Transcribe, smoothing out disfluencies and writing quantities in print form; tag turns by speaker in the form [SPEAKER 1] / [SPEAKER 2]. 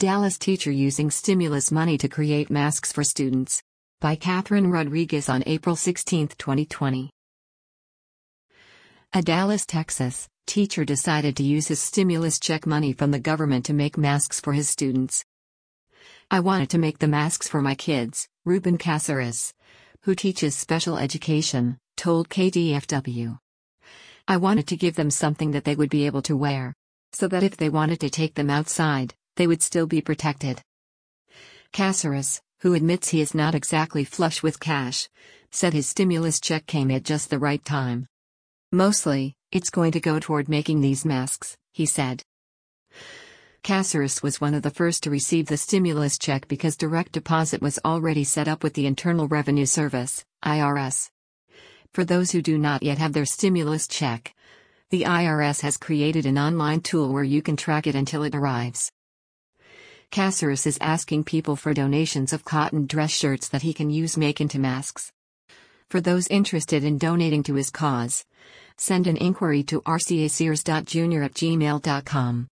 [SPEAKER 1] Dallas teacher using stimulus money to create masks for students. By Catherine Rodriguez on April 16, 2020. A Dallas, Texas, teacher decided to use his stimulus check money from the government to make masks for his students. "I wanted to make the masks for my kids," Ruben Caceres, who teaches special education, told KDFW. "I wanted to give them something that they would be able to wear, so that if they wanted to take them outside, they would still be protected." Caceres, who admits he is not exactly flush with cash, said his stimulus check came at just the right time. "Mostly, it's going to go toward making these masks," he said. Caceres was one of the first to receive the stimulus check because direct deposit was already set up with the Internal Revenue Service, IRS. For those who do not yet have their stimulus check, the IRS has created an online tool where you can track it until it arrives. Caceres is asking people for donations of cotton dress shirts that he can use make into masks. For those interested in donating to his cause, send an inquiry to rcasears.jr@gmail.com.